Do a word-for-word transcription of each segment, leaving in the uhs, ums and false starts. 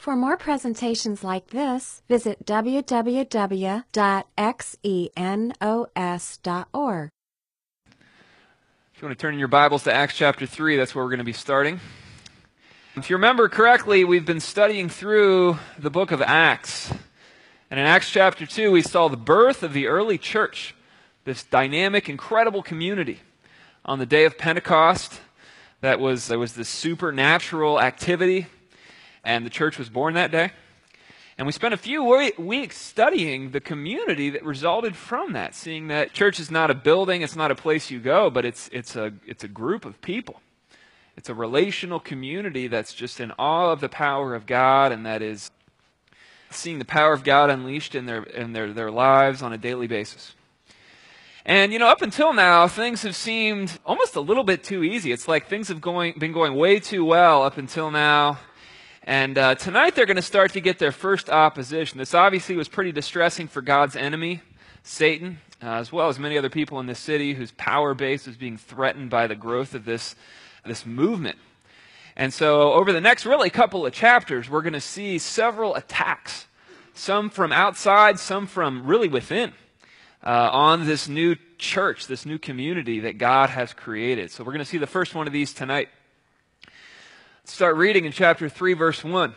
For more presentations like this, visit w w w dot xenos dot org. If you want to turn in your Bibles to Acts chapter three, that's where we're going to be starting. If you remember correctly, we've been studying through the book of Acts. And in Acts chapter two, we saw the birth of the early church, this dynamic, incredible community. On the day of Pentecost, that was there was this supernatural activity, and the church was born that day. And we spent a few weeks studying the community that resulted from that, seeing that church is not a building, it's not a place you go, but it's it's a it's a group of people. It's a relational community that's just in awe of the power of God, and that is seeing the power of God unleashed in their in their, their lives on a daily basis. And, you know, up until now, things have seemed almost a little bit too easy. It's like things have going been going way too well up until now. And uh, tonight they're going to start to get their first opposition. This obviously was pretty distressing for God's enemy, Satan, uh, as well as many other people in this city whose power base was being threatened by the growth of this, this movement. And so over the next really couple of chapters, we're going to see several attacks, some from outside, some from really within, uh, on this new church, this new community that God has created. So we're going to see the first one of these tonight. Start reading in chapter three, verse one.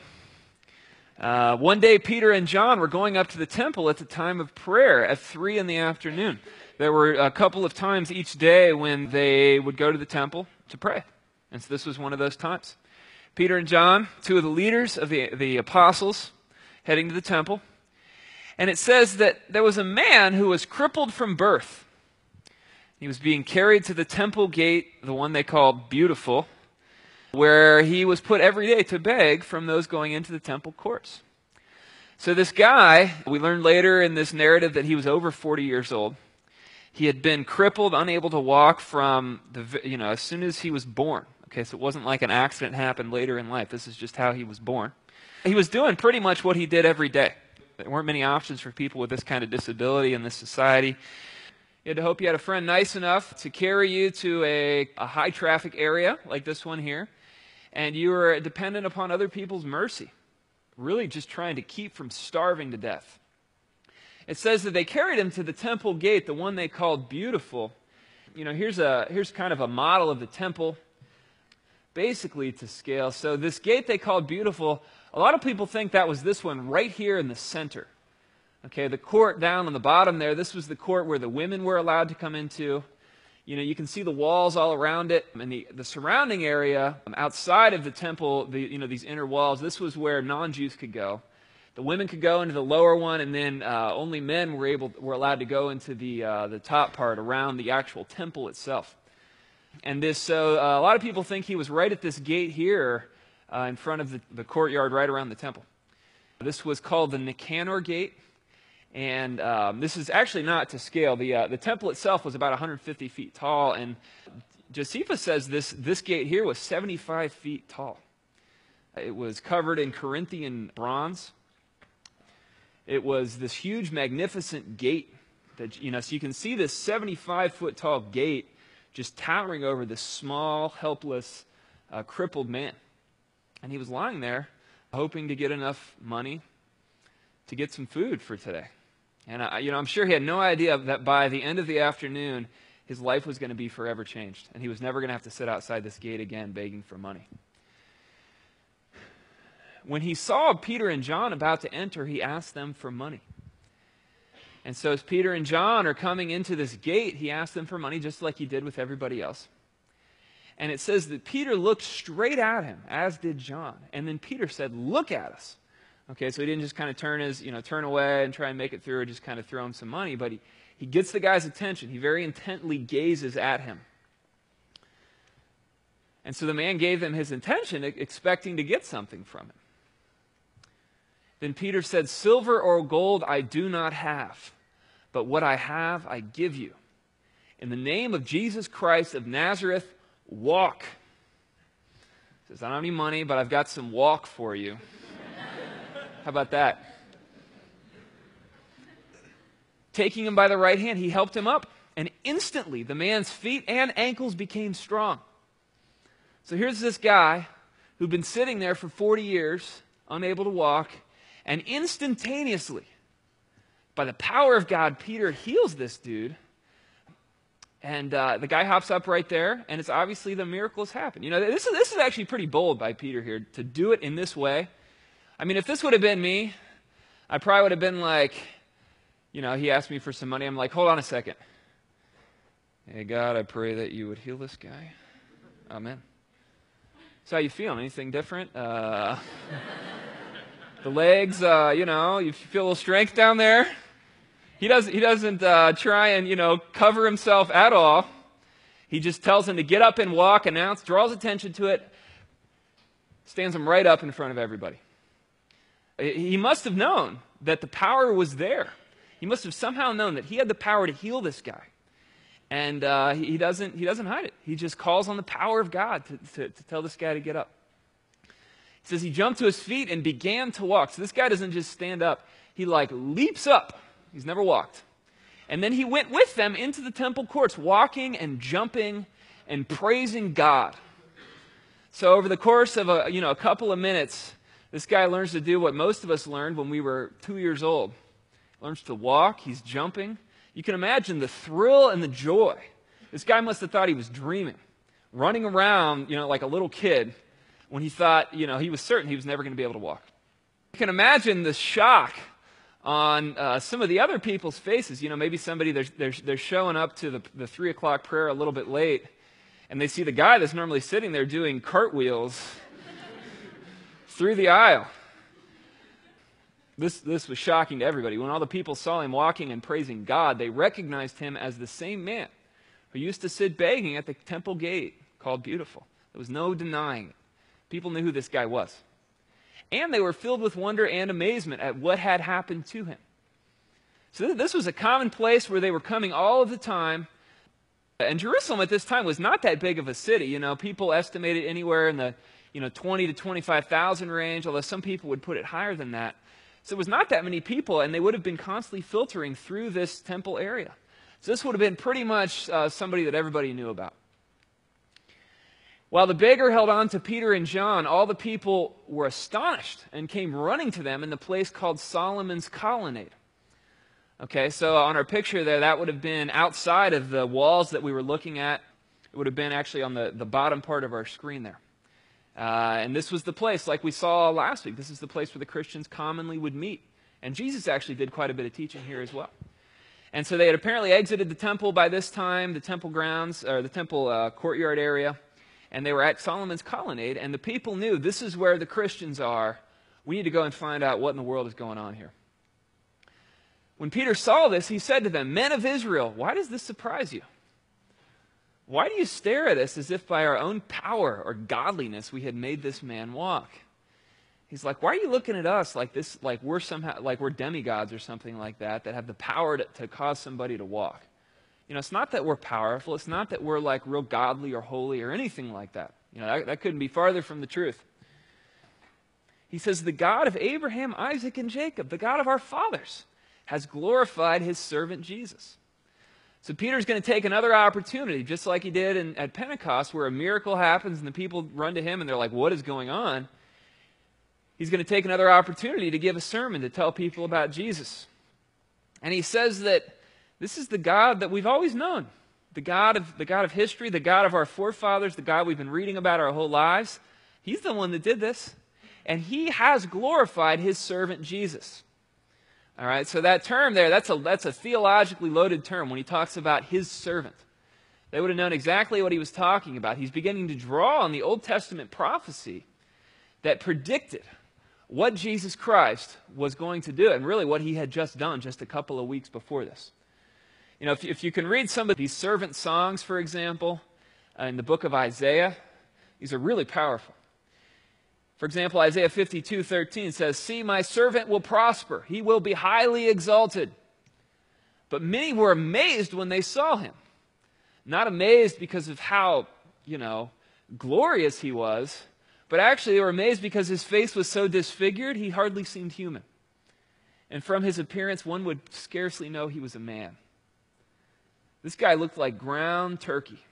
Uh, one day, Peter and John were going up to the temple at the time of prayer at three in the afternoon. There were a couple of times each day when they would go to the temple to pray. And so this was one of those times. Peter and John, two of the leaders of the, the apostles, heading to the temple. And it says that there was a man who was crippled from birth. He was being carried to the temple gate, the one they called Beautiful, where he was put every day to beg from those going into the temple courts. So this guy, we learned later in this narrative that he was over forty years old. He had been crippled, unable to walk from, the, you know, as soon as he was born. Okay, so it wasn't like an accident happened later in life. This is just how he was born. He was doing pretty much what he did every day. There weren't many options for people with this kind of disability in this society. You had to hope you had a friend nice enough to carry you to a, a high traffic area like this one here. And you were dependent upon other people's mercy, really just trying to keep from starving to death. It says that they carried him to the temple gate, the one they called Beautiful. You know, here's a here's kind of a model of the temple, basically to scale. So this gate they called Beautiful, a lot of people think that was this one right here in the center. Okay, the court down on the bottom there, this was the court where the women were allowed to come into. You know, you can see the walls all around it, and the, the surrounding area outside of the temple, the, you know, these inner walls, this was where non-Jews could go. The women could go into the lower one, and then uh, only men were able were allowed to go into the uh, the top part around the actual temple itself. And this, so uh, a lot of people think he was right at this gate here uh, in front of the, the courtyard, right around the temple. This was called the Nicanor Gate. And um, this is actually not to scale. The uh, the temple itself was about one hundred fifty feet tall, and Josephus says this, this gate here was seventy-five feet tall. It was covered in Corinthian bronze. It was this huge, magnificent gate that, you know, so you can see this seventy-five foot tall gate just towering over this small, helpless, uh, crippled man. And he was lying there, hoping to get enough money to get some food for today. And I, you know, I'm sure he had no idea that by the end of the afternoon, his life was going to be forever changed, and he was never going to have to sit outside this gate again begging for money. When he saw Peter and John about to enter, he asked them for money. And so as Peter and John are coming into this gate, he asked them for money just like he did with everybody else. And it says that Peter looked straight at him, as did John. And then Peter said, "Look at us." Okay, so he didn't just kind of turn his, you know, turn away and try and make it through or just kind of throw him some money, but he, he gets the guy's attention. He very intently gazes at him. And so the man gave them his attention, expecting to get something from him. Then Peter said, "Silver or gold I do not have, but what I have I give you. In the name of Jesus Christ of Nazareth, walk." He says, "I don't have any money, but I've got some walk for you." How about that? Taking him by the right hand, he helped him up, and instantly the man's feet and ankles became strong. So here's this guy who'd been sitting there for forty years, unable to walk, and instantaneously, by the power of God, Peter heals this dude. And uh, the guy hops up right there, and it's obviously the miracle has happened. You know, this is, this is actually pretty bold by Peter here, to do it in this way. I mean, if this would have been me, I probably would have been like, you know, he asked me for some money. I'm like, hold on a second. Hey, God, I pray that you would heal this guy. Amen. So how you feeling? Anything different? Uh, the legs, uh, you know, you feel a little strength down there? He doesn't, he doesn't uh, try and, you know, cover himself at all. He just tells him to get up and walk, announce, draws attention to it, stands him right up in front of everybody. He must have known that the power was there. He must have somehow known that he had the power to heal this guy. And uh, he, doesn't, he doesn't hide it. He just calls on the power of God to, to, to tell this guy to get up. He says he jumped to his feet and began to walk. So this guy doesn't just stand up. He like leaps up. He's never walked. And then he went with them into the temple courts, walking and jumping and praising God. So over the course of a, you know, a couple of minutes, this guy learns to do what most of us learned when we were two years old. He learns to walk. He's jumping. You can imagine the thrill and the joy. This guy must have thought he was dreaming, running around, you know, like a little kid when he thought, you know, he was certain he was never going to be able to walk. You can imagine the shock on uh, some of the other people's faces. You know, maybe somebody, they're, they're, they're showing up to the, the three o'clock prayer a little bit late, and they see the guy that's normally sitting there doing cartwheels through the aisle. This, this was shocking to everybody. When all the people saw him walking and praising God, they recognized him as the same man who used to sit begging at the temple gate called Beautiful. There was no denying it. People knew who this guy was. And they were filled with wonder and amazement at what had happened to him. So this was a common place where they were coming all of the time. And Jerusalem at this time was not that big of a city. You know, people estimated anywhere in the, you know, twenty to twenty-five thousand range, although some people would put it higher than that. So it was not that many people, and they would have been constantly filtering through this temple area. So this would have been pretty much uh, somebody that everybody knew about. While the beggar held on to Peter and John, all the people were astonished and came running to them in the place called Solomon's Colonnade. Okay, so on our picture there, that would have been outside of the walls that we were looking at. It would have been actually on the, the bottom part of our screen there. Uh, and this was the place, like we saw last week, this is the place where the Christians commonly would meet. And Jesus actually did quite a bit of teaching here as well. And so they had apparently exited the temple by this time, the temple grounds, or the temple uh, courtyard area. And they were at Solomon's Colonnade, and the people knew this is where the Christians are. We need to go and find out what in the world is going on here. When Peter saw this, he said to them, "Men of Israel, why does this surprise you? Why do you stare at us as if by our own power or godliness we had made this man walk?" He's like, why are you looking at us like this, like we're somehow, like we're demigods or something like that, that have the power to, to cause somebody to walk? You know, it's not that we're powerful. It's not that we're like real godly or holy or anything like that. You know, that, that couldn't be farther from the truth. He says, "The God of Abraham, Isaac, and Jacob, the God of our fathers, has glorified his servant Jesus." So Peter's going to take another opportunity, just like he did in, at Pentecost, where a miracle happens and the people run to him and they're like, what is going on? He's going to take another opportunity to give a sermon to tell people about Jesus. And he says that this is the God that we've always known, the God of, the God of history, the God of our forefathers, the God we've been reading about our whole lives. He's the one that did this. And he has glorified his servant Jesus. All right, so that term there, that's a, that's a theologically loaded term when he talks about his servant. They would have known exactly what he was talking about. He's beginning to draw on the Old Testament prophecy that predicted what Jesus Christ was going to do and really what he had just done just a couple of weeks before this. You know, if, if you can read some of these servant songs, for example, uh, in the book of Isaiah, these are really powerful. For example, Isaiah fifty-two thirteen says, "See, my servant will prosper. He will be highly exalted." But many were amazed when they saw him. Not amazed because of how, you know, glorious he was, but actually they were amazed because his face was so disfigured, he hardly seemed human. And from his appearance, one would scarcely know he was a man. This guy looked like ground turkey.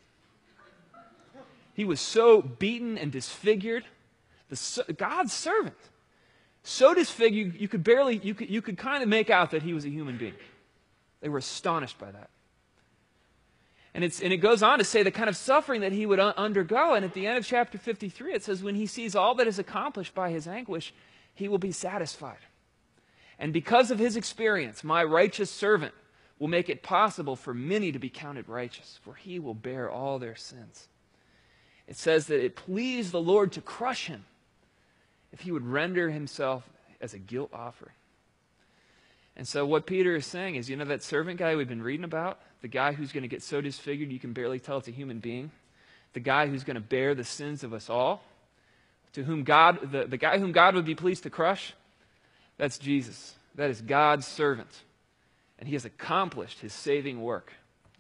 He was so beaten and disfigured. The, God's servant. so disfigured you could barely, you could, you could kind of make out that he was a human being. They were astonished by that. And, it's, and it goes on to say the kind of suffering that he would un- undergo. And at the end of chapter fifty-three, it says, when he sees all that is accomplished by his anguish, he will be satisfied. And because of his experience, my righteous servant will make it possible for many to be counted righteous, for he will bear all their sins. It says that it pleased the Lord to crush him if he would render himself as a guilt offering. And so what Peter is saying is, you know that servant guy we've been reading about? The guy who's going to get so disfigured you can barely tell it's a human being? The guy who's going to bear the sins of us all? To whom God, the, the guy whom God would be pleased to crush? That's Jesus. That is God's servant. And he has accomplished his saving work.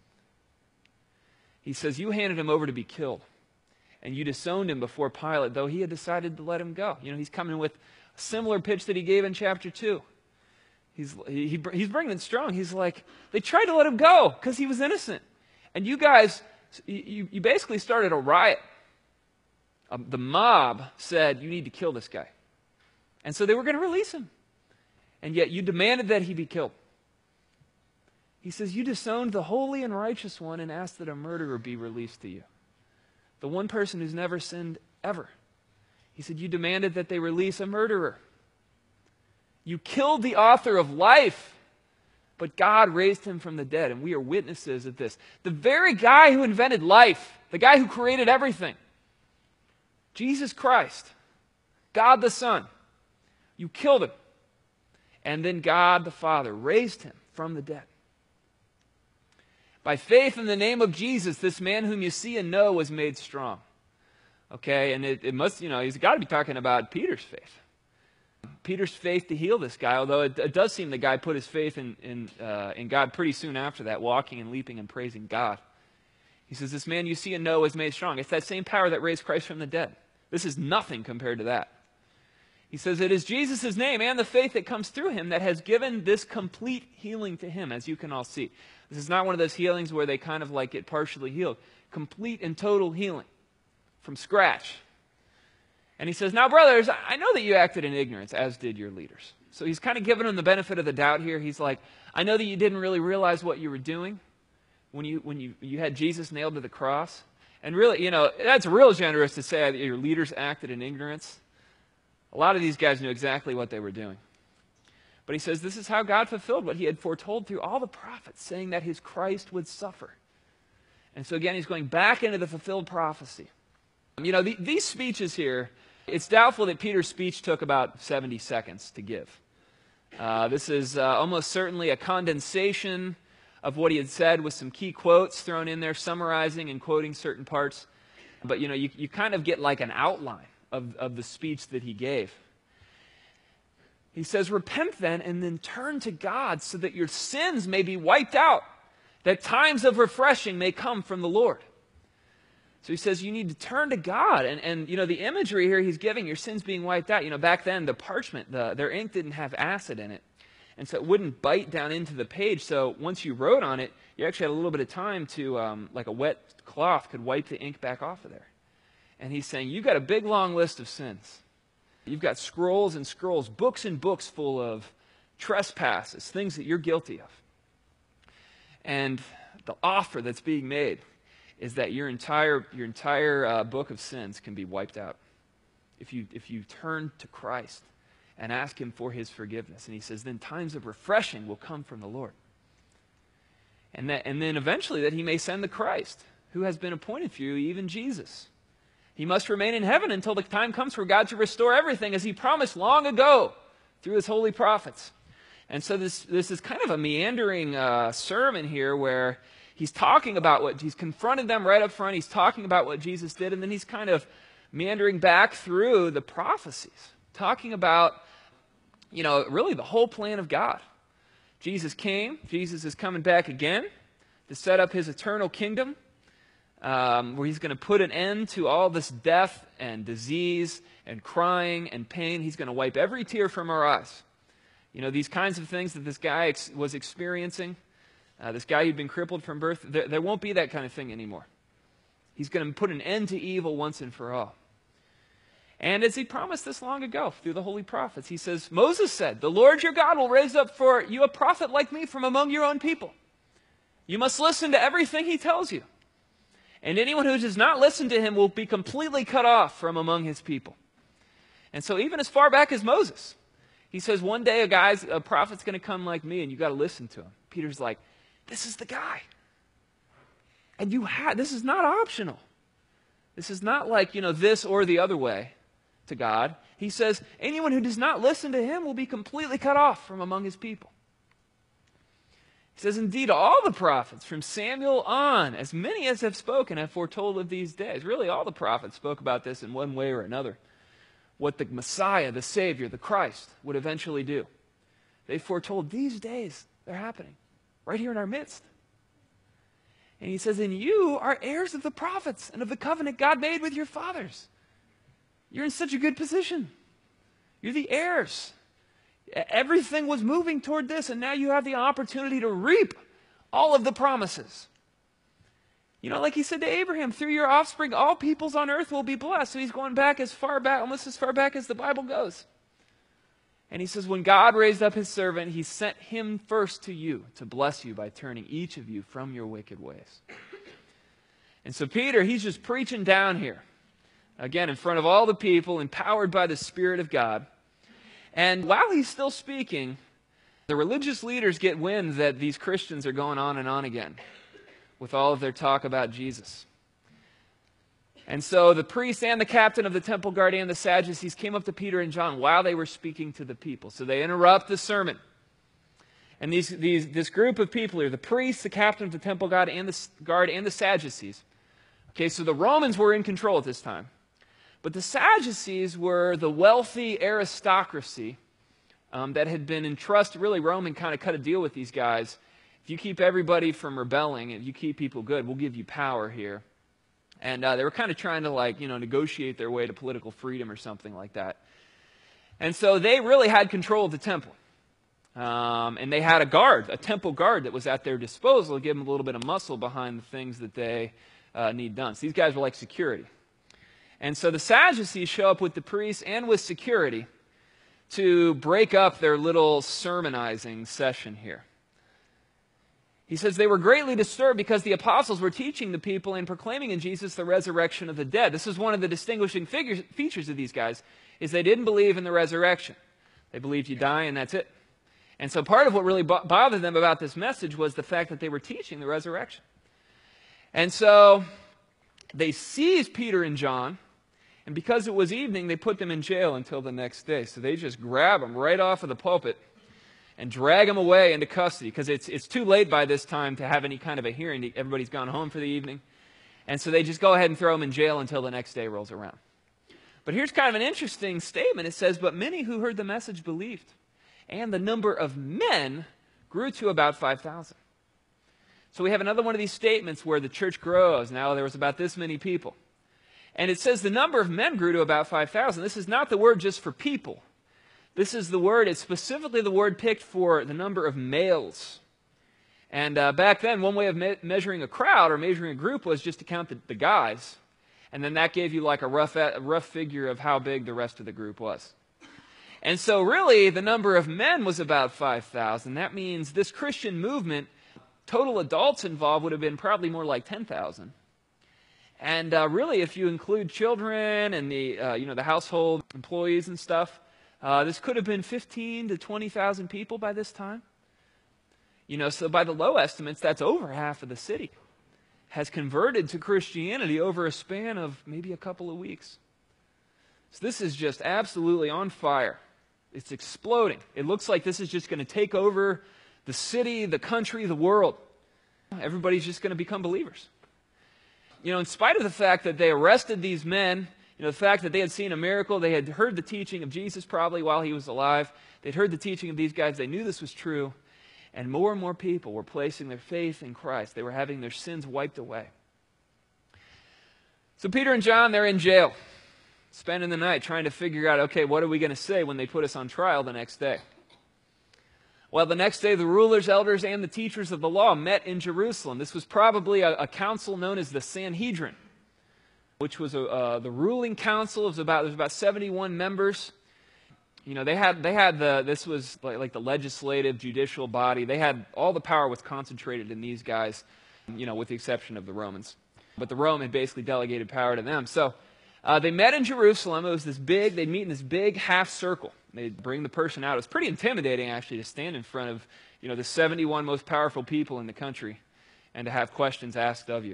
He says, you handed him over to be killed. And you disowned him before Pilate, though he had decided to let him go. You know, he's coming with a similar pitch that he gave in chapter two. He's, he, he, he's bringing it strong. He's like, they tried to let him go because he was innocent. And you guys, you, you basically started a riot. Um, the mob said, you need to kill this guy. And so they were going to release him. And yet you demanded that he be killed. He says, you disowned the holy and righteous one and asked that a murderer be released to you. The one person who's never sinned ever. He said, you demanded that they release a murderer. You killed the author of life, but God raised him from the dead, and we are witnesses of this. The very guy who invented life, the guy who created everything, Jesus Christ, God the Son, you killed him. And then God the Father raised him from the dead. By faith in the name of Jesus, this man whom you see and know was made strong. Okay, and it, it must, you know, he's got to be talking about Peter's faith. Peter's faith to heal this guy, although it, it does seem the guy put his faith in, in, uh, in God pretty soon after that, walking and leaping and praising God. He says, this man you see and know is made strong. It's that same power that raised Christ from the dead. This is nothing compared to that. He says, it is Jesus' name and the faith that comes through him that has given this complete healing to him, as you can all see. This is not one of those healings where they kind of like get partially healed. Complete and total healing from scratch. And he says, now, brothers, I know that you acted in ignorance, as did your leaders. So he's kind of giving them the benefit of the doubt here. He's like, I know that you didn't really realize what you were doing when you when you, you had Jesus nailed to the cross. And really, you know, that's real generous to say that your leaders acted in ignorance. A lot of these guys knew exactly what they were doing. But he says, this is how God fulfilled what he had foretold through all the prophets, saying that his Christ would suffer. And so again, he's going back into the fulfilled prophecy. You know, the, these speeches here, it's doubtful that Peter's speech took about seventy seconds to give. Uh, this is uh, almost certainly a condensation of what he had said with some key quotes thrown in there, summarizing and quoting certain parts. But, you know, you, you kind of get like an outline of, of the speech that he gave. He says, repent then and then turn to God so that your sins may be wiped out, that times of refreshing may come from the Lord. So he says you need to turn to God. And, and you know, the imagery here he's giving, your sins being wiped out. You know, back then, the parchment, the, their ink didn't have acid in it. And so it wouldn't bite down into the page. So once you wrote on it, you actually had a little bit of time to, um, like a wet cloth could wipe the ink back off of there. And he's saying, you've got a big, long list of sins. You've got scrolls and scrolls, books and books full of trespasses, things that you're guilty of. And the offer that's being made is that your entire your entire uh, book of sins can be wiped out if you if you turn to Christ and ask him for his forgiveness. And he says, then times of refreshing will come from the Lord. And that and then eventually that he may send the Christ, who has been appointed for you, even Jesus. He must remain in heaven until the time comes for God to restore everything, as he promised long ago through his holy prophets. And so this this is kind of a meandering uh, sermon here where he's talking about what, he's confronted them right up front. He's talking about what Jesus did, and then he's kind of meandering back through the prophecies, talking about, you know, really the whole plan of God. Jesus came. Jesus is coming back again to set up his eternal kingdom, um, where he's going to put an end to all this death and disease and crying and pain. He's going to wipe every tear from our eyes. You know, these kinds of things that this guy ex- was experiencing, Uh, this guy who'd been crippled from birth, there, there won't be that kind of thing anymore. He's going to put an end to evil once and for all. And as he promised this long ago through the holy prophets, he says, Moses said, the Lord your God will raise up for you a prophet like me from among your own people. You must listen to everything he tells you. And anyone who does not listen to him will be completely cut off from among his people. And so even as far back as Moses, he says, one day a guy's, a prophet's going to come like me, and you got to listen to him. Peter's like, this is the guy. And you have, this is not optional. This is not like, you know, this or the other way to God. He says, anyone who does not listen to him will be completely cut off from among his people. He says, indeed, all the prophets from Samuel on, as many as have spoken, have foretold of these days. Really, all the prophets spoke about this in one way or another. What the Messiah, the Savior, the Christ would eventually do. They foretold these days, they're happening right here in our midst. And he says, and you are heirs of the prophets and of the covenant God made with your fathers. You're in such a good position. You're the heirs. Everything was moving toward this, and now you have the opportunity to reap all of the promises. You know, like he said to Abraham, through your offspring, all peoples on earth will be blessed. So he's going back as far back, almost as far back as the Bible goes. And he says, when God raised up his servant, he sent him first to you to bless you by turning each of you from your wicked ways. And so Peter, he's just preaching down here. Again, in front of all the people, empowered by the Spirit of God. And while he's still speaking, the religious leaders get wind that these Christians are going on and on again with all of their talk about Jesus. And so the priest and the captain of the temple guard and the Sadducees came up to Peter and John while they were speaking to the people. So they interrupt the sermon. And these, these, this group of people here, the priest, the captain of the temple guard, and the guard, and the Sadducees. Okay, so the Romans were in control at this time. But the Sadducees were the wealthy aristocracy um, that had been entrusted. Really, Roman kind of cut a deal with these guys. If you keep everybody from rebelling, if you keep people good, we'll give you power here. And uh, they were kind of trying to, like, you know, negotiate their way to political freedom or something like that. And so they really had control of the temple. Um, and they had a guard, a temple guard that was at their disposal to give them a little bit of muscle behind the things that they uh, need done. So these guys were like security. And so the Sadducees show up with the priests and with security to break up their little sermonizing session here. He says they were greatly disturbed because the apostles were teaching the people and proclaiming in Jesus the resurrection of the dead. This is one of the distinguishing figures, features of these guys, is they didn't believe in the resurrection. They believed you die and that's it. And so part of what really bo- bothered them about this message was the fact that they were teaching the resurrection. And so they seized Peter and John, and because it was evening, they put them in jail until the next day. So they just grab them right off of the pulpit and drag them away into custody, because it's, it's too late by this time to have any kind of a hearing. Everybody's gone home for the evening. And so they just go ahead and throw them in jail until the next day rolls around. But here's kind of an interesting statement. It says, but many who heard the message believed, and the number of men grew to about five thousand. So we have another one of these statements where the church grows. Now there was about this many people. And it says the number of men grew to about five thousand. This is not the word just for people. This is the word, it's specifically the word picked for the number of males. And uh, back then, one way of me- measuring a crowd or measuring a group was just to count the, the guys. And then that gave you like a rough, a rough figure of how big the rest of the group was. And so really, the number of men was about five thousand. That means this Christian movement, total adults involved would have been probably more like ten thousand. And uh, really, if you include children and the, uh, you know, the household employees and stuff, uh, this could have been fifteen to twenty thousand people by this time. You know, so by the low estimates, that's over half of the city has converted to Christianity over a span of maybe a couple of weeks. So this is just absolutely on fire. It's exploding. It looks like this is just going to take over the city, the country, the world. Everybody's just going to become believers. You know, in spite of the fact that they arrested these men, you know, the fact that they had seen a miracle, they had heard the teaching of Jesus probably while he was alive, they'd heard the teaching of these guys, they knew this was true, and more and more people were placing their faith in Christ. They were having their sins wiped away. So Peter and John, they're in jail, spending the night trying to figure out, okay, what are we going to say when they put us on trial the next day? Well, the next day, the rulers, elders, and the teachers of the law met in Jerusalem. This was probably a, a council known as the Sanhedrin. which was a, uh, the ruling council. It was about, there was about seventy-one members. You know, they had, they had the, this was like, like the legislative, judicial body. They had, all the power was concentrated in these guys, you know, with the exception of the Romans. But the Rome had basically delegated power to them. So uh, they met in Jerusalem. It was this big, they'd meet in this big half circle. They'd bring the person out. It was pretty intimidating, actually, to stand in front of, you know, the seventy-one most powerful people in the country and to have questions asked of you.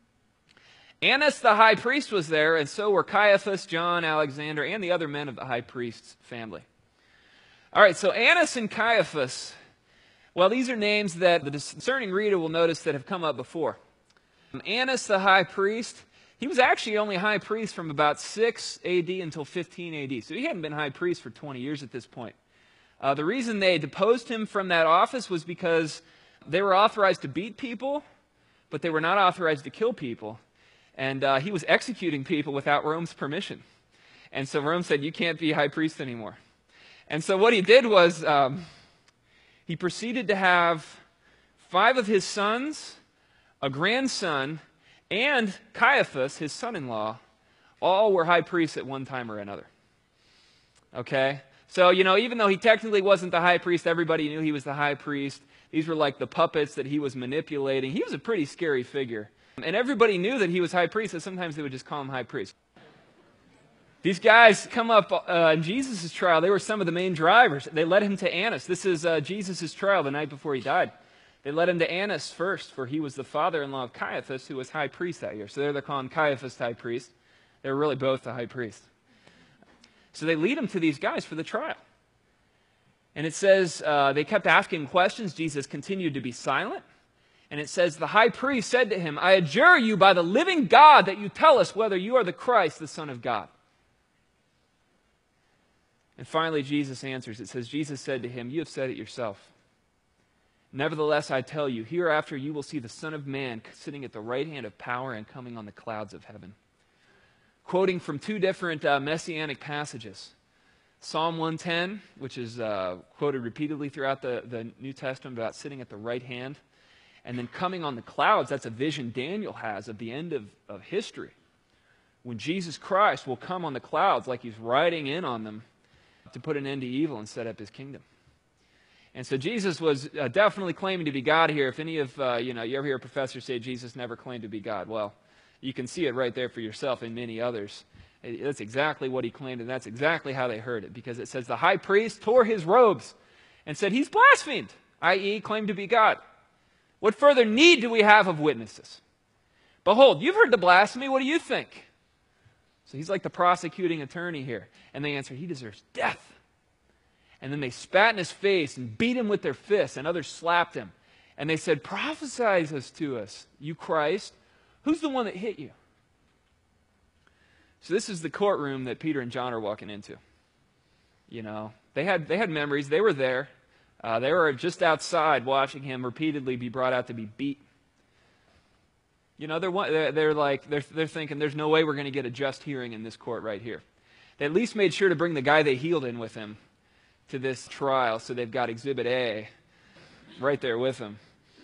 Annas the high priest was there, and so were Caiaphas, John, Alexander, and the other men of the high priest's family. All right, so Annas and Caiaphas, well, these are names that the discerning reader will notice that have come up before. Annas the high priest, he was actually only high priest from about six A D until fifteen A D, so he hadn't been high priest for twenty years at this point. Uh, the reason they deposed him from that office was because they were authorized to beat people, but they were not authorized to kill people. And uh, he was executing people without Rome's permission. And so Rome said, you can't be high priest anymore. And so what he did was um, he proceeded to have five of his sons, a grandson, and Caiaphas, his son-in-law, all were high priests at one time or another. Okay? So, you know, even though he technically wasn't the high priest, everybody knew he was the high priest. These were like the puppets that he was manipulating. He was a pretty scary figure. And everybody knew that he was high priest, so sometimes they would just call him high priest. These guys come up uh, in Jesus' trial. They were some of the main drivers. They led him to Annas. This is uh, Jesus' trial the night before he died. They led him to Annas first, for he was the father-in-law of Caiaphas, who was high priest that year. So there they're calling Caiaphas high priest. They were really both the high priest. So they lead him to these guys for the trial. And it says uh, they kept asking questions. Jesus continued to be silent. And it says, the high priest said to him, I adjure you by the living God that you tell us whether you are the Christ, the Son of God. And finally Jesus answers. It says, Jesus said to him, you have said it yourself. Nevertheless, I tell you, hereafter you will see the Son of Man sitting at the right hand of power and coming on the clouds of heaven. Quoting from two different uh, messianic passages. Psalm one ten, which is uh, quoted repeatedly throughout the, the New Testament about sitting at the right hand. And then coming on the clouds, that's a vision Daniel has of the end of, of history. When Jesus Christ will come on the clouds like he's riding in on them to put an end to evil and set up his kingdom. And so Jesus was uh, definitely claiming to be God here. If any of, uh, you know, you ever hear a professor say Jesus never claimed to be God, well, you can see it right there for yourself and many others. It, that's exactly what he claimed, and that's exactly how they heard it. Because it says the high priest tore his robes and said he's blasphemed, that is claimed to be God. What further need do we have of witnesses? Behold, you've heard the blasphemy. What do you think? So he's like the prosecuting attorney here. And they answer, he deserves death. And then they spat in his face and beat him with their fists, and others slapped him. And they said, prophesy us to us, you Christ. Who's the one that hit you? So this is the courtroom that Peter and John are walking into. You know, they had, they had memories. They were there. Uh, they were just outside watching him repeatedly be brought out to be beat. You know, they're, they're, they're like, they're, they're thinking, there's no way we're going to get a just hearing in this court right here. They at least made sure to bring the guy they healed in with him to this trial, so they've got Exhibit A right there with them.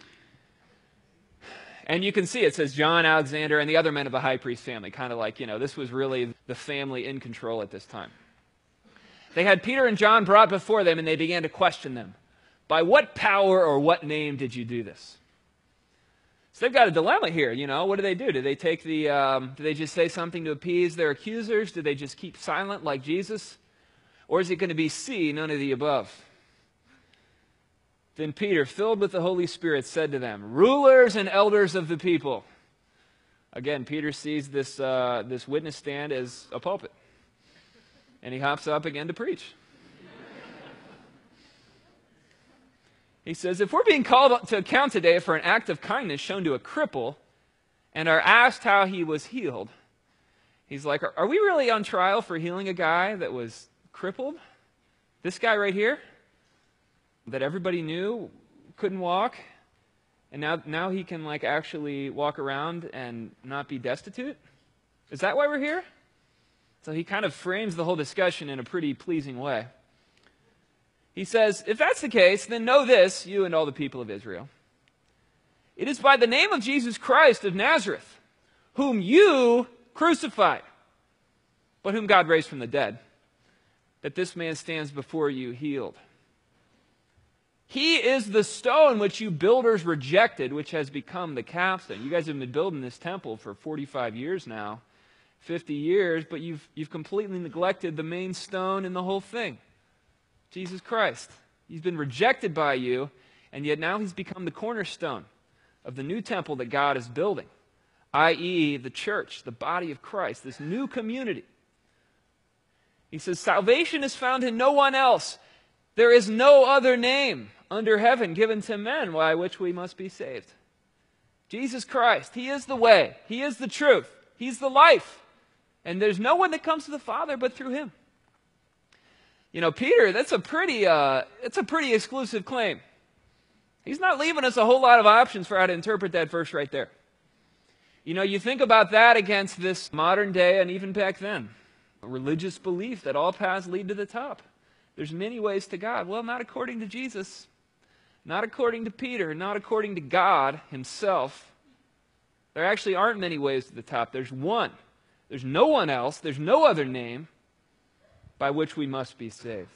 And you can see it says John, Alexander, and the other men of the high priest family, kind of like, you know, this was really the family in control at this time. They had Peter and John brought before them, and they began to question them. By what power or what name did you do this? So they've got a dilemma here, you know. What do they do? Do they take the, um, do they just say something to appease their accusers? Do they just keep silent like Jesus? Or is it going to be C, none of the above? Then Peter, filled with the Holy Spirit, said to them, rulers and elders of the people. Again, Peter sees this, uh, this witness stand as a pulpit. And he hops up again to preach. He says, if we're being called to account today for an act of kindness shown to a cripple and are asked how he was healed, he's like, are, are we really on trial for healing a guy that was crippled? This guy right here that everybody knew couldn't walk, and now, now he can like actually walk around and not be destitute? Is that why we're here? So he kind of frames the whole discussion in a pretty pleasing way. He says, if that's the case, then know this, you and all the people of Israel. It is by the name of Jesus Christ of Nazareth, whom you crucified, but whom God raised from the dead, that this man stands before you healed. He is the stone which you builders rejected, which has become the capstone. You guys have been building this temple for forty-five years now, fifty years, but you've, you've completely neglected the main stone in the whole thing, Jesus Christ. He's been rejected by you, and yet now he's become the cornerstone of the new temple that God is building, that is the church, the body of Christ, this new community. He says, salvation is found in no one else. There is no other name under heaven given to men by which we must be saved. Jesus Christ, he is the way, he is the truth, he's the life. And there's no one that comes to the Father but through him. You know, Peter, that's a pretty, uh, it's a pretty exclusive claim. He's not leaving us a whole lot of options for how to interpret that verse right there. You know, you think about that against this modern day and even back then, a religious belief that all paths lead to the top. There's many ways to God. Well, not according to Jesus, not according to Peter, not according to God himself. There actually aren't many ways to the top. There's one. There's no one else. There's no other name by which we must be saved.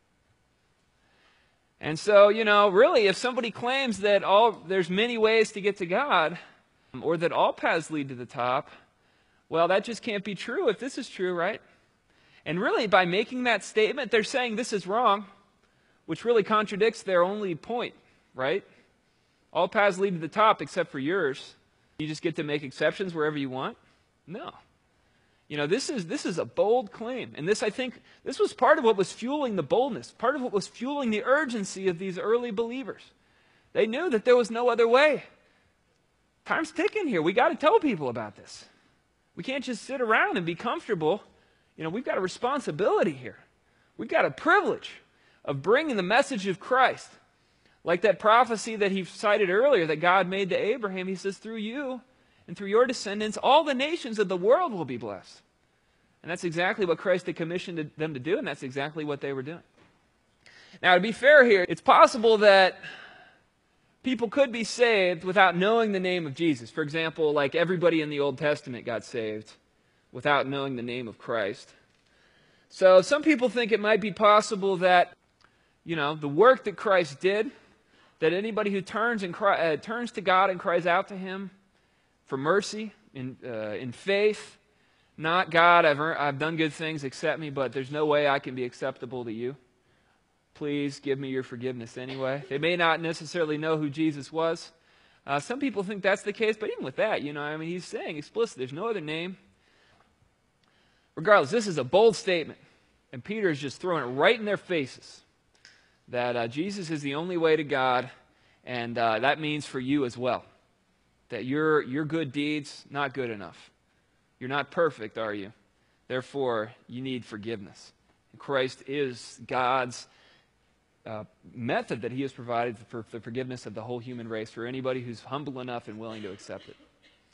And so, you know, really, if somebody claims that all there's many ways to get to God, or that all paths lead to the top, well, that just can't be true if this is true, right? And really, by making that statement, they're saying this is wrong, which really contradicts their only point, right? All paths lead to the top except for yours. You just get to make exceptions wherever you want? No. You know, this is this is a bold claim. And this, I think, this was part of what was fueling the boldness, part of what was fueling the urgency of these early believers. They knew that there was no other way. Time's ticking here. We got to tell people about this. We can't just sit around and be comfortable. You know, we've got a responsibility here. We've got a privilege of bringing the message of Christ. Like that prophecy that he cited earlier that God made to Abraham. He says, through you and through your descendants, all the nations of the world will be blessed. And that's exactly what Christ had commissioned them to do, and that's exactly what they were doing. Now, to be fair here, it's possible that people could be saved without knowing the name of Jesus. For example, like everybody in the Old Testament got saved without knowing the name of Christ. So some people think it might be possible that, you know, the work that Christ did, that anybody who turns and cry, uh, turns to God and cries out to him for mercy in uh, in faith, not God, I've earned, I've done good things, accept me, but there's no way I can be acceptable to you. Please give me your forgiveness anyway. They may not necessarily know who Jesus was. Uh, some people think that's the case, but even with that, you know, I mean, he's saying explicitly, there's no other name. Regardless, this is a bold statement, and Peter is just throwing it right in their faces, that uh, Jesus is the only way to God, and uh, that means for you as well, that your your good deeds, not good enough. You're not perfect, are you? Therefore, you need forgiveness. And Christ is God's uh, method that he has provided for the forgiveness of the whole human race, for anybody who's humble enough and willing to accept it.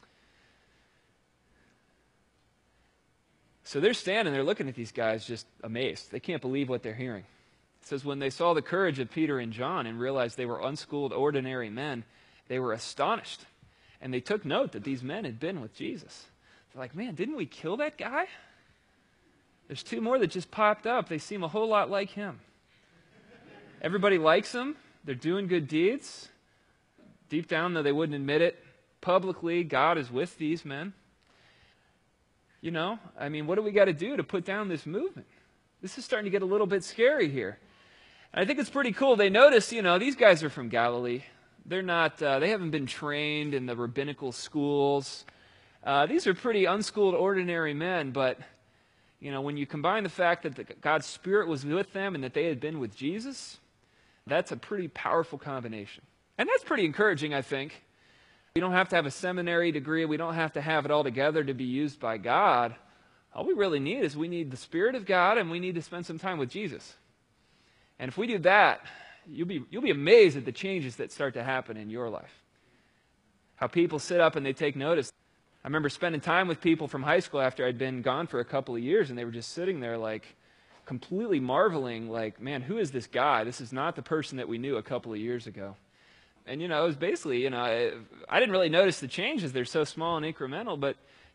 So they're standing there looking at these guys just amazed. They can't believe what they're hearing. It says when they saw the courage of Peter and John and realized they were unschooled, ordinary men, they were astonished. And they took note that these men had been with Jesus. They're like, man, didn't we kill that guy? There's two more that just popped up. They seem a whole lot like him. Everybody likes him. They're doing good deeds. Deep down, though they wouldn't admit it, publicly, God is with these men. You know, I mean, what do we got to do to put down this movement? This is starting to get a little bit scary here. And I think it's pretty cool. They notice, you know, these guys are from Galilee. They're not, uh, they haven't been trained in the rabbinical schools. Uh, these are pretty unschooled, ordinary men, but, you know, when you combine the fact that the, God's Spirit was with them and that they had been with Jesus, that's a pretty powerful combination. And that's pretty encouraging, I think. We don't have to have a seminary degree. We don't have to have it all together to be used by God. All we really need is we need the Spirit of God, and we need to spend some time with Jesus. And if we do that, you'll be, you'll be amazed at the changes that start to happen in your life. How people sit up and they take notice. I remember spending time with people from high school after I'd been gone for a couple of years, and they were just sitting there like completely marveling, like, man, who is this guy? This is not the person that we knew a couple of years ago. And, you know, it was basically, you know, I, I didn't really notice the changes. They're so small and incremental, but,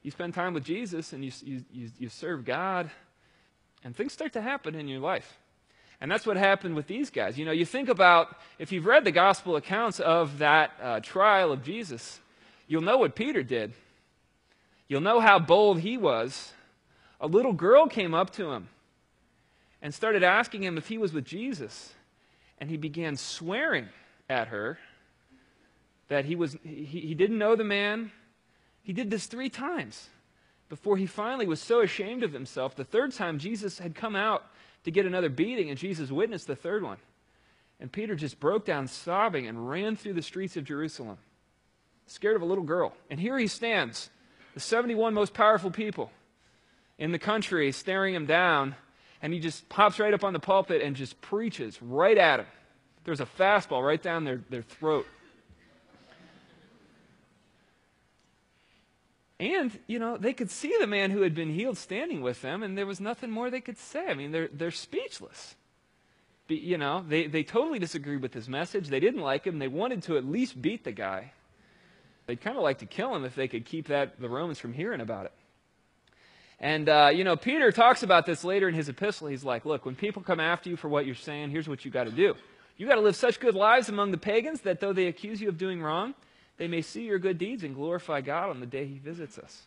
you spend time with Jesus and you, you, you, you serve God, and things start to happen in your life. And that's what happened with these guys. You know, you think about, if you've read the gospel accounts of that uh, trial of Jesus, you'll know what Peter did. You'll know how bold he was. A little girl came up to him and started asking him if he was with Jesus. And he began swearing at her that he was he, he didn't know the man. He did this three times before he finally was so ashamed of himself. The third time, Jesus had come out to get another beating, and Jesus witnessed the third one. And Peter just broke down sobbing and ran through the streets of Jerusalem, scared of a little girl. And here he stands, the seventy-one most powerful people in the country staring him down, and he just pops right up on the pulpit and just preaches right at him. There's a fastball right down their, their throat. And, you know, they could see the man who had been healed standing with them, and there was nothing more they could say. I mean, they're, they're speechless. Be, you know, they, they totally disagreed with his message. They didn't like him. They wanted to at least beat the guy. They'd kind of like to kill him if they could keep that the Romans from hearing about it. And, uh, you know, Peter talks about this later in his epistle. He's like, look, when people come after you for what you're saying, here's what you got to do. You got to live such good lives among the pagans that though they accuse you of doing wrong, they may see your good deeds and glorify God on the day he visits us.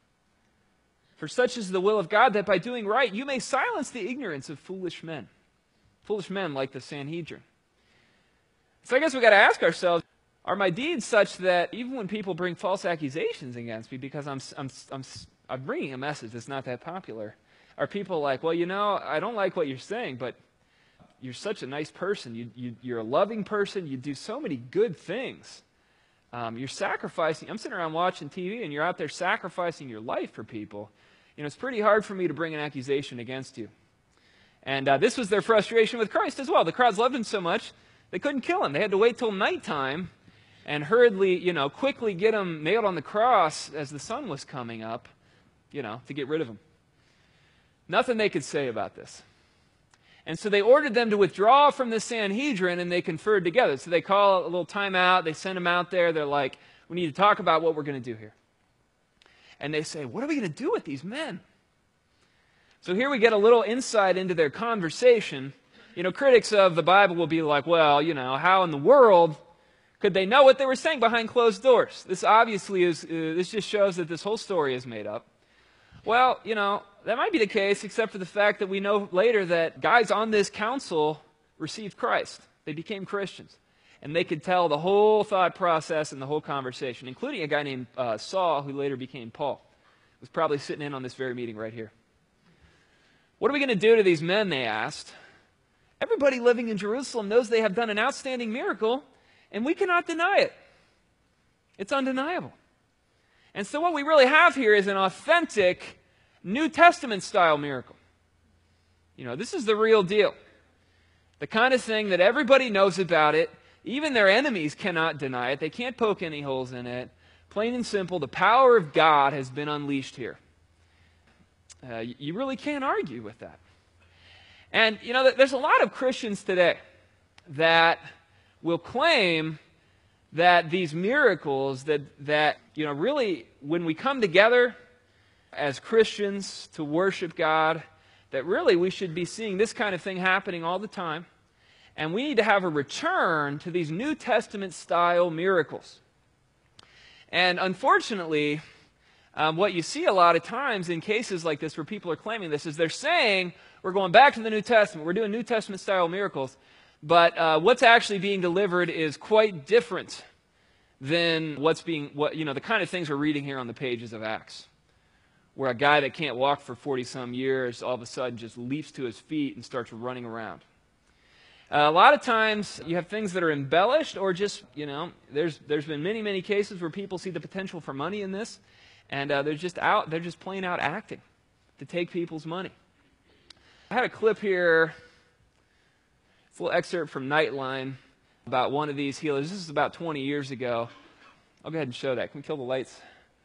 For such is the will of God, that by doing right you may silence the ignorance of foolish men. Foolish men like the Sanhedrin. So I guess we've got to ask ourselves, are my deeds such that even when people bring false accusations against me because I'm, I'm, I'm, I'm bringing a message that's not that popular, are people like, well, you know, I don't like what you're saying, but you're such a nice person. You, you, you're a loving person. You do so many good things. Um, you're sacrificing. I'm sitting around watching T V, and you're out there sacrificing your life for people. You know, it's pretty hard for me to bring an accusation against you. And uh, this was their frustration with Christ as well. The crowds loved him so much, they couldn't kill him. They had to wait till nighttime and hurriedly, you know, quickly get him nailed on the cross as the sun was coming up, you know, to get rid of him. Nothing they could say about this. And so they ordered them to withdraw from the Sanhedrin, and they conferred together. So they call a little timeout. They send them out there. They're like, we need to talk about what we're going to do here. And they say, what are we going to do with these men? So here we get a little insight into their conversation. You know, critics of the Bible will be like, well, you know, how in the world could they know what they were saying behind closed doors? This obviously is, uh, this just shows that this whole story is made up. Well, you know, that might be the case, except for the fact that we know later that guys on this council received Christ. They became Christians. And they could tell the whole thought process and the whole conversation, including a guy named uh, Saul, who later became Paul. Was probably sitting in on this very meeting right here. What are we going to do to these men, they asked. Everybody living in Jerusalem knows they have done an outstanding miracle, and we cannot deny it. It's undeniable. And so what we really have here is an authentic New Testament style miracle. You know, this is the real deal. The kind of thing that everybody knows about it. Even their enemies cannot deny it. They can't poke any holes in it. Plain and simple, the power of God has been unleashed here. Uh, you really can't argue with that. And, you know, there's a lot of Christians today that will claim that these miracles, that, that, you know, really, when we come together as Christians to worship God, that really we should be seeing this kind of thing happening all the time. And we need to have a return to these New Testament-style miracles. And unfortunately, um, what you see a lot of times in cases like this where people are claiming this is they're saying, we're going back to the New Testament, we're doing New Testament-style miracles, but uh, what's actually being delivered is quite different than what's being, what you know, the kind of things we're reading here on the pages of Acts, where a guy that can't walk for forty-some years all of a sudden just leaps to his feet and starts running around. Uh, a lot of times you have things that are embellished or just, you know, there's there's been many, many cases where people see the potential for money in this, and uh, they're just out, they're just plain out acting to take people's money. I had a clip here, it's a little excerpt from Nightline about one of these healers. This is about twenty years ago. I'll go ahead and show that. Can we kill the lights?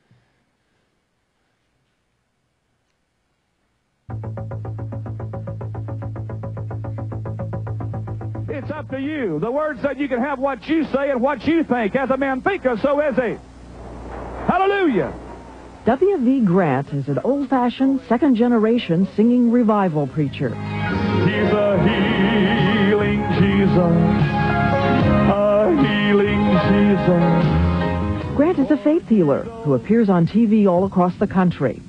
It's up to you. The Word said you can have what you say and what you think. As a man thinketh, so is he. Hallelujah. W V. Grant is an old-fashioned, second-generation singing revival preacher. He's a healing Jesus, a healing Jesus. Grant is a faith healer who appears on T V all across the country.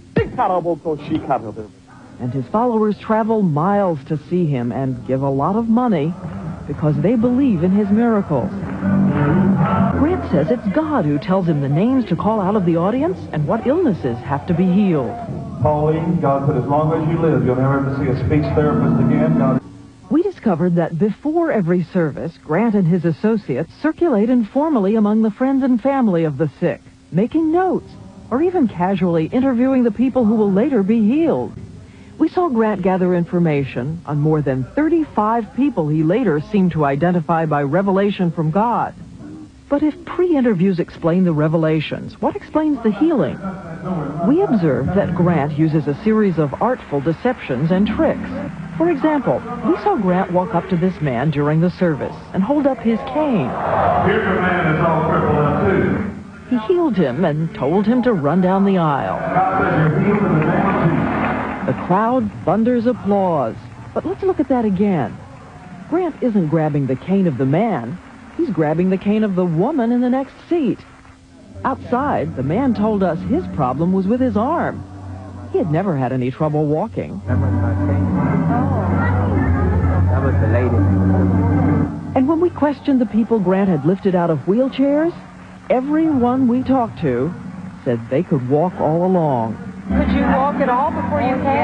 And his followers travel miles to see him and give a lot of money because they believe in his miracles. Grant says it's God who tells him the names to call out of the audience and what illnesses have to be healed. Pauline, God said, as long as you live, you'll never ever see a speech therapist again. God... We discovered that before every service, Grant and his associates circulate informally among the friends and family of the sick, making notes, or even casually interviewing the people who will later be healed. We saw Grant gather information on more than thirty-five people he later seemed to identify by revelation from God. But if pre-interviews explain the revelations, what explains the healing? We observed that Grant uses a series of artful deceptions and tricks. For example, we saw Grant walk up to this man during the service and hold up his cane. Here's a man that's all crippled up too. He healed him and told him to run down the aisle. God says you're healed in the name of Jesus. The crowd thunders applause. But let's look at that again. Grant isn't grabbing the cane of the man. He's grabbing the cane of the woman in the next seat. Outside, the man told us his problem was with his arm. He had never had any trouble walking. That was my cane. That was the lady. And when we questioned the people Grant had lifted out of wheelchairs, everyone we talked to said they could walk all along. Could you walk at all before you came?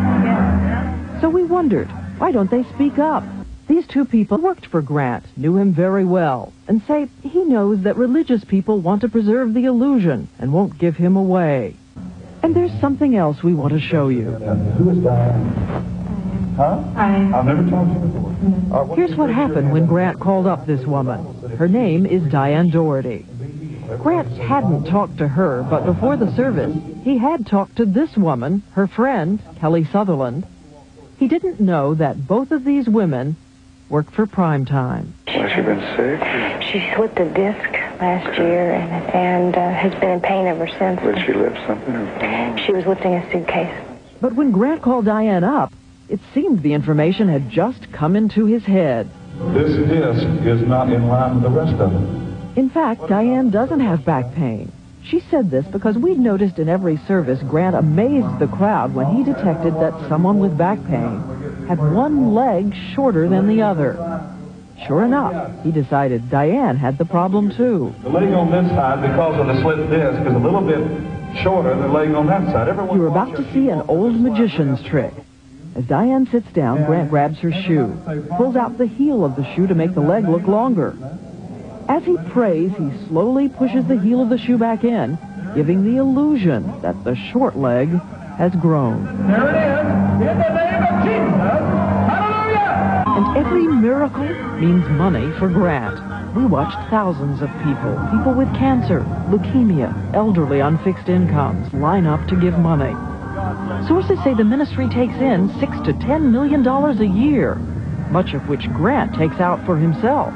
Yes. So we wondered, why don't they speak up? These two people worked for Grant, knew him very well, and say he knows that religious people want to preserve the illusion and won't give him away. And there's something else we want to show you. Who is Diane? Huh? I... I've never talked to you before. Uh, Here's what happened when Grant called up this woman. Her name is Diane Doherty. Grant hadn't talked to her, but before the service, he had talked to this woman, her friend, Kelly Sutherland. He didn't know that both of these women worked for Primetime. Has she been sick? She slipped a disc last year and, and uh, has been in pain ever since. Did she lift something? Or... She was lifting a suitcase. But when Grant called Diane up, it seemed the information had just come into his head. This disc is not in line with the rest of it. In fact, Diane doesn't have back pain. She said this because we'd noticed in every service Grant amazed the crowd when he detected that someone with back pain had one leg shorter than the other. Sure enough, he decided Diane had the problem too. The leg on this side, because of the slit disc, is a little bit shorter than the leg on that side. Everyone You're about to see an old magician's trick. As Diane sits down, Grant grabs her shoe, pulls out the heel of the shoe to make the leg look longer. As he prays, he slowly pushes the heel of the shoe back in, giving the illusion that the short leg has grown. There it is, in the name of Jesus. Hallelujah! And every miracle means money for Grant. We watched thousands of people, people with cancer, leukemia, elderly on fixed incomes, line up to give money. Sources say the ministry takes in six to ten million dollars a year, much of which Grant takes out for himself.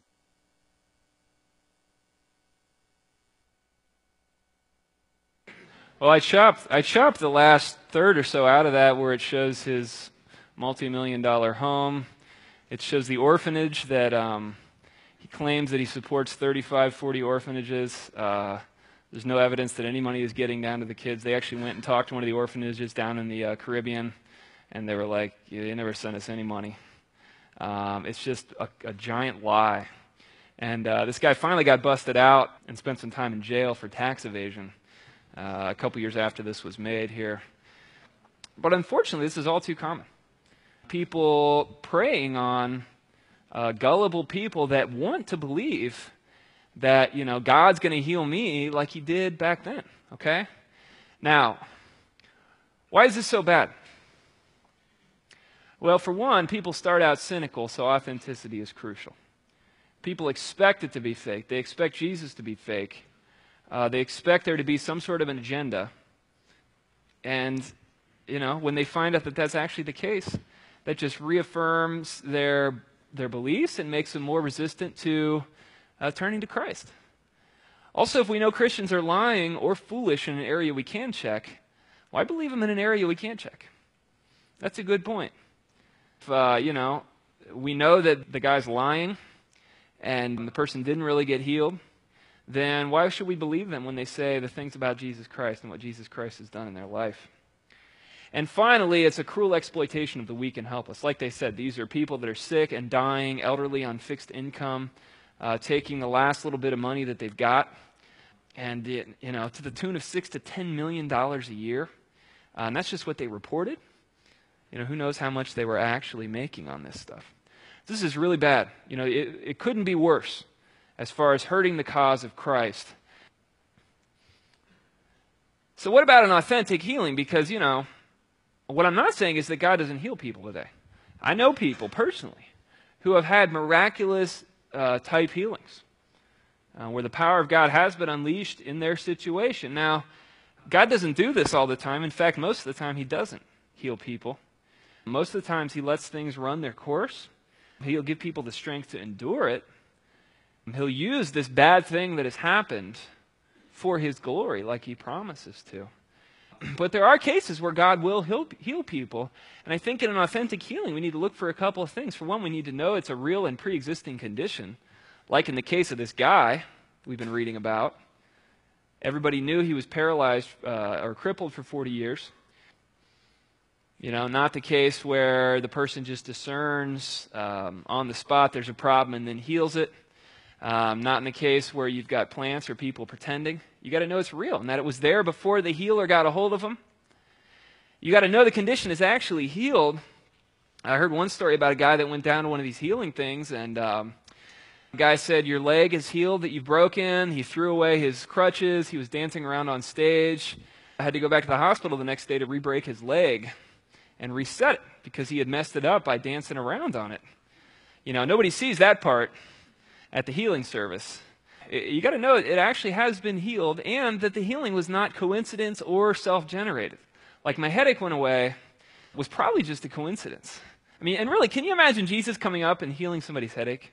Well, I chopped I chopped the last third or so out of that where it shows his multi-million dollar home. It shows the orphanage that um, he claims that he supports thirty-five, forty orphanages. Uh, there's no evidence that any money is getting down to the kids. They actually went and talked to one of the orphanages down in the uh, Caribbean, and they were like, yeah, they never sent us any money. Um, it's just a, a giant lie. And uh, this guy finally got busted out and spent some time in jail for tax evasion. Uh, a couple years after this was made here. But unfortunately, this is all too common. People preying on uh, gullible people that want to believe that, you know, God's going to heal me like he did back then, okay? Now, why is this so bad? Well, for one, people start out cynical, so authenticity is crucial. People expect it to be fake. They expect Jesus to be fake. Uh, they expect there to be some sort of an agenda. And, you know, when they find out that that's actually the case, that just reaffirms their, their beliefs and makes them more resistant to uh, turning to Christ. Also, if we know Christians are lying or foolish in an area we can check, why believe them in an area we can't check? That's a good point. If, uh, you know, we know that the guy's lying and the person didn't really get healed, then why should we believe them when they say the things about Jesus Christ and what Jesus Christ has done in their life? And finally, it's a cruel exploitation of the weak and helpless. Like they said, these are people that are sick and dying, elderly on fixed income, uh, taking the last little bit of money that they've got, and it, you know, to the tune of six to ten million dollars a year. Uh, and that's just what they reported. You know, who knows how much they were actually making on this stuff. This is really bad. You know, it, it couldn't be worse as far as hurting the cause of Christ. So what about an authentic healing? Because, you know, what I'm not saying is that God doesn't heal people today. I know people personally who have had miraculous uh, type healings uh, where the power of God has been unleashed in their situation. Now, God doesn't do this all the time. In fact, most of the time he doesn't heal people. Most of the times he lets things run their course. He'll give people the strength to endure it. He'll use this bad thing that has happened for his glory, like he promises to. But there are cases where God will heal, heal people. And I think in an authentic healing, we need to look for a couple of things. For one, we need to know it's a real and pre-existing condition. Like in the case of this guy we've been reading about. Everybody knew he was paralyzed uh, or crippled for forty years. You know, not the case where the person just discerns um, on the spot there's a problem and then heals it. Um, not in the case where you've got plants or people pretending. You got to know it's real and that it was there before the healer got a hold of them. You got to know the condition is actually healed. I heard one story about a guy that went down to one of these healing things, and um, the guy said, "Your leg is healed that you've broken." He threw away his crutches. He was dancing around on stage. I had to go back to the hospital the next day to re-break his leg and reset it because he had messed it up by dancing around on it. You know, nobody sees that part at the healing service. You got to know it actually has been healed and that the healing was not coincidence or self-generated. Like my headache went away was probably just a coincidence. I mean, and really, can you imagine Jesus coming up and healing somebody's headache?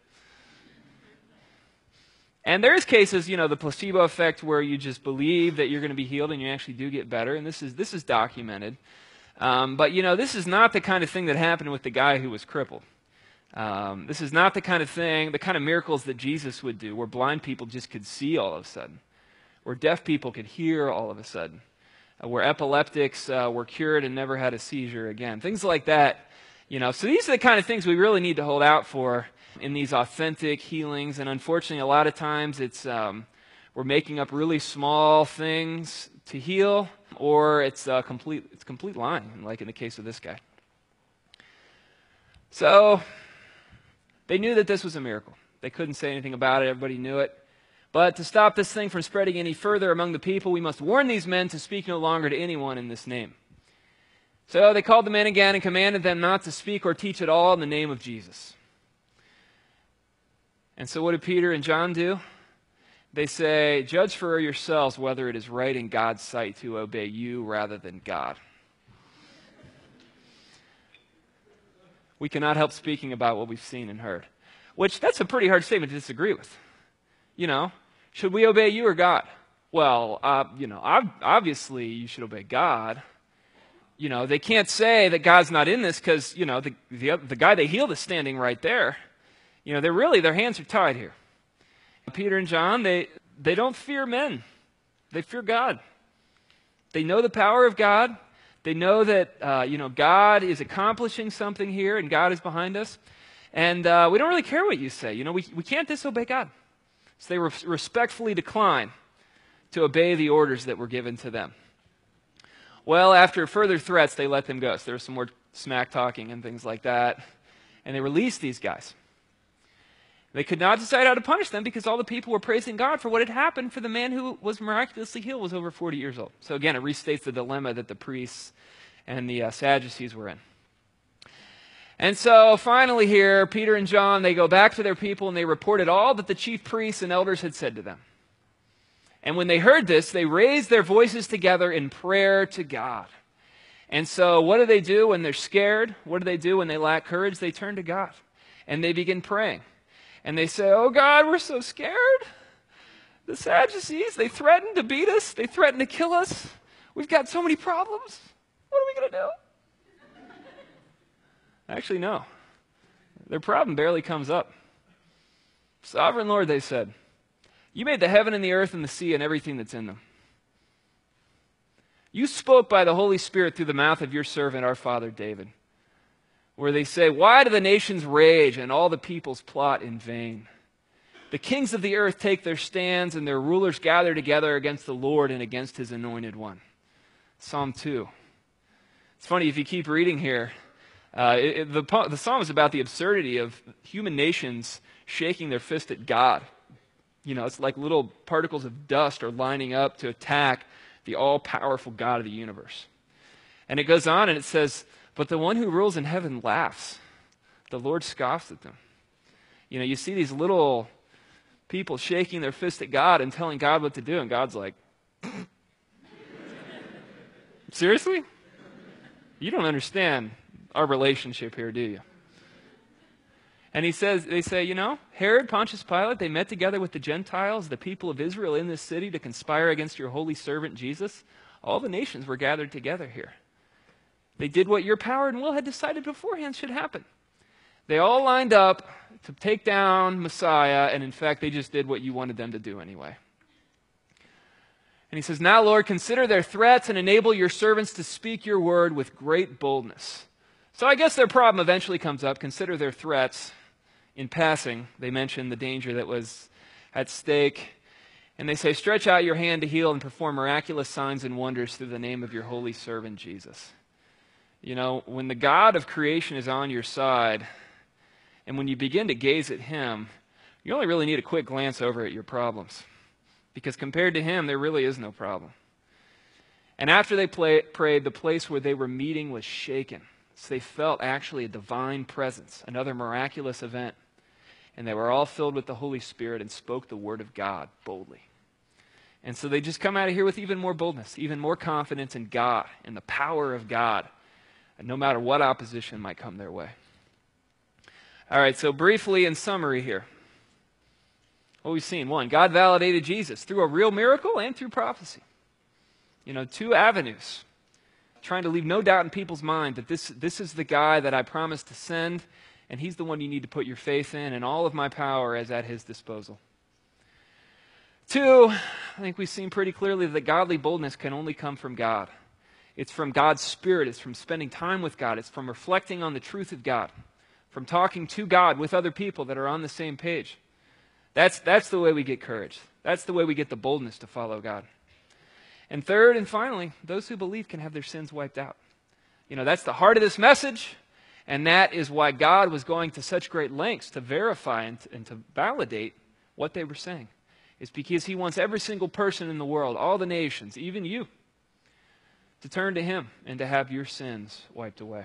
And there's cases, you know, the placebo effect where you just believe that you're going to be healed and you actually do get better, and this is this is documented. Um, but, you know, this is not the kind of thing that happened with the guy who was crippled. Um, this is not the kind of thing, the kind of miracles that Jesus would do, where blind people just could see all of a sudden, where deaf people could hear all of a sudden, uh, where epileptics uh, were cured and never had a seizure again, things like that. You know, so these are the kind of things we really need to hold out for in these authentic healings. And unfortunately, a lot of times it's um, we're making up really small things to heal, or it's uh, complete it's complete lying, like in the case of this guy. So they knew that this was a miracle. They couldn't say anything about it. Everybody knew it. But to stop this thing from spreading any further among the people, we must warn these men to speak no longer to anyone in this name. So they called the men again and commanded them not to speak or teach at all in the name of Jesus. And so what do Peter and John do? They say, "Judge for yourselves whether it is right in God's sight to obey you rather than God." We cannot help speaking about what we've seen and heard. Which, that's a pretty hard statement to disagree with. You know, should we obey you or God? Well, uh, you know, ob- obviously you should obey God. You know, they can't say that God's not in this because, you know, the, the the guy they healed is standing right there. You know, they're really, their hands are tied here. Peter and John, they, they don't fear men. They fear God. They know the power of God. They know that, uh, you know, God is accomplishing something here and God is behind us. And uh, we don't really care what you say. You know, we, we can't disobey God. So they re- respectfully decline to obey the orders that were given to them. Well, after further threats, they let them go. So there was some more smack talking and things like that. And they released these guys. They could not decide how to punish them because all the people were praising God for what had happened, for the man who was miraculously healed was over forty years old. So again, it restates the dilemma that the priests and the uh, Sadducees were in. And so finally here, Peter and John, they go back to their people and they reported all that the chief priests and elders had said to them. And when they heard this, they raised their voices together in prayer to God. And so what do they do when they're scared? What do they do when they lack courage? They turn to God and they begin praying. And they say, "Oh God, we're so scared. The Sadducees, they threaten to beat us. They threaten to kill us. We've got so many problems. What are we going to do? Actually, no. Their problem barely comes up. Sovereign Lord, they said, you made the heaven and the earth and the sea and everything that's in them. You spoke by the Holy Spirit through the mouth of your servant, our father David, where they say, why do the nations rage and all the peoples plot in vain? The kings of the earth take their stands and their rulers gather together against the Lord and against his anointed one. Psalm two. It's funny, if you keep reading here, uh, it, it, the, the psalm is about the absurdity of human nations shaking their fist at God. You know, it's like little particles of dust are lining up to attack the all-powerful God of the universe. And it goes on and it says, but the one who rules in heaven laughs. The Lord scoffs at them. You know, you see these little people shaking their fist at God and telling God what to do, and God's like, seriously? You don't understand our relationship here, do you? And he says, they say, you know, Herod, Pontius Pilate, they met together with the Gentiles, the people of Israel in this city to conspire against your holy servant Jesus. All the nations were gathered together here. They did what your power and will had decided beforehand should happen. They all lined up to take down Messiah, and in fact, they just did what you wanted them to do anyway. And he says, now, Lord, consider their threats and enable your servants to speak your word with great boldness. So I guess their problem eventually comes up. Consider their threats. In passing, they mention the danger that was at stake. And they say, stretch out your hand to heal and perform miraculous signs and wonders through the name of your holy servant Jesus. You know, when the God of creation is on your side, and when you begin to gaze at him, you only really need a quick glance over at your problems. Because compared to him, there really is no problem. And after they play, prayed, the place where they were meeting was shaken. So they felt actually a divine presence, another miraculous event. And they were all filled with the Holy Spirit and spoke the word of God boldly. And so they just come out of here with even more boldness, even more confidence in God and the power of God, and no matter what opposition might come their way. All right, so briefly in summary here, what we've seen. One, God validated Jesus through a real miracle and through prophecy. You know, two avenues, trying to leave no doubt in people's mind that this, this is the guy that I promised to send, and he's the one you need to put your faith in, and all of my power is at his disposal. Two, I think we've seen pretty clearly that godly boldness can only come from God. It's from God's Spirit. It's from spending time with God. It's from reflecting on the truth of God, from talking to God with other people that are on the same page. That's, that's the way we get courage. That's the way we get the boldness to follow God. And third and finally, those who believe can have their sins wiped out. You know, that's the heart of this message, and that is why God was going to such great lengths to verify and to, and to validate what they were saying. It's because he wants every single person in the world, all the nations, even you, to turn to him and to have your sins wiped away.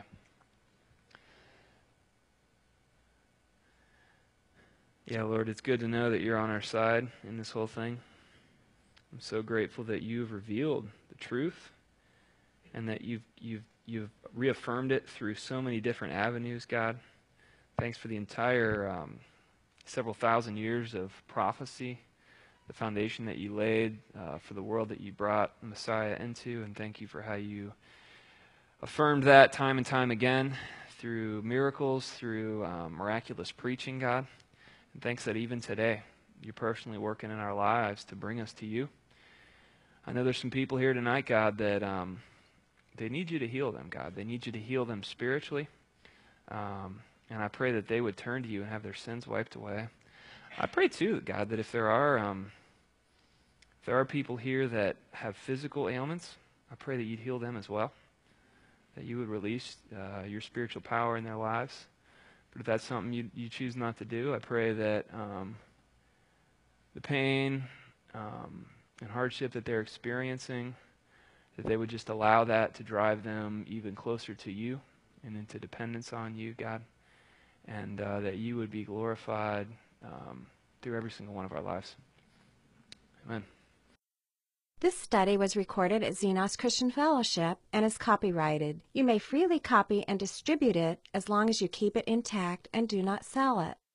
Yeah, Lord, it's good to know that you're on our side in this whole thing. I'm so grateful that you've revealed the truth and that you've you've you've reaffirmed it through so many different avenues, God. Thanks for the entire um, several thousand years of prophecy, the foundation that you laid uh, for the world that you brought Messiah into, and thank you for how you affirmed that time and time again through miracles, through um, miraculous preaching, God. And thanks that even today, you're personally working in our lives to bring us to you. I know there's some people here tonight, God, that um, they need you to heal them, God. They need you to heal them spiritually. Um, and I pray that they would turn to you and have their sins wiped away. I pray, too, God, that if there are um, if there are people here that have physical ailments, I pray that you'd heal them as well, that you would release uh, your spiritual power in their lives. But if that's something you, you choose not to do, I pray that um, the pain um, and hardship that they're experiencing, that they would just allow that to drive them even closer to you and into dependence on you, God, and uh, that you would be glorified um, through every single one of our lives. Amen. This study was recorded at Xenos Christian Fellowship and is copyrighted. You may freely copy and distribute it as long as you keep it intact and do not sell it.